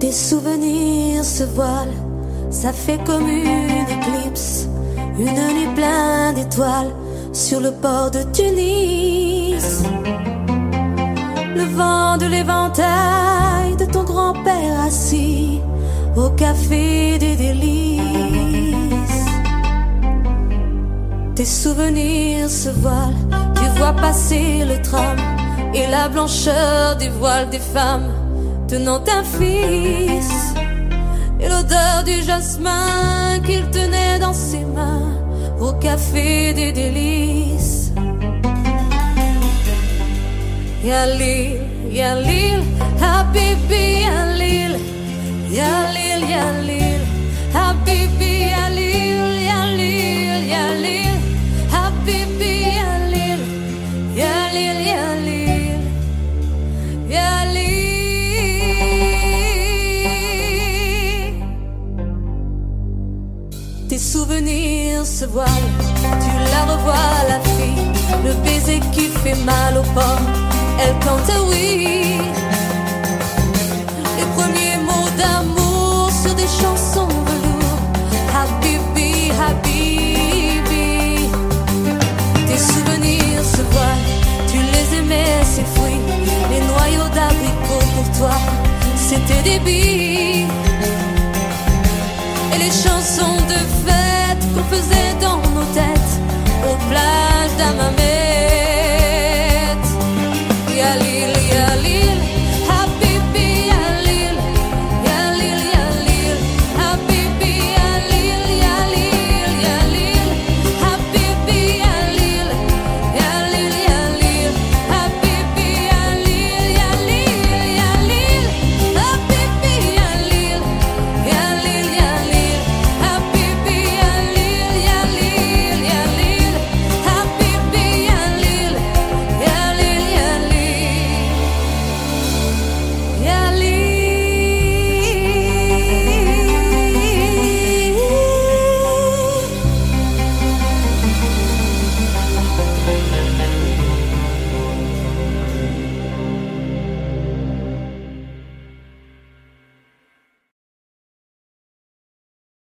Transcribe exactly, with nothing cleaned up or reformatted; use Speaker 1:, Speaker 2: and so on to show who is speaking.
Speaker 1: Tes souvenirs se voilent, ça fait comme une éclipse, une nuit pleine d'étoiles sur le port de Tunis. Le vent de l'éventail de ton grand-père assis au café des délices. Tes souvenirs se voilent, tu vois passer le tram et la blancheur des voiles des femmes tenant un fils, et l'odeur du jasmin qu'il tenait dans ses mains au café des délices. Ya Lil, Ya Lil, Habibi, Ya Lil, Ya Lil, Ya Lil, Habibi, Ya Lil, Ya Lil, Ya Lil, Habibi, Ya Lil, Ya Lil, Ya Lil, Ya Lil. Tes souvenirs se voilent, tu la revois la fille, le baiser qui fait mal au port, elle cante oui. Les premiers mots d'amour sur des chansons velours, Habibi, Habibi. Tes souvenirs se voilent, tu les aimais, ces fruits, les noyaux d'abricots pour toi, c'était des billes. Et les chansons de fête qu'on faisait dans nos têtes, aux plages d'Amamé.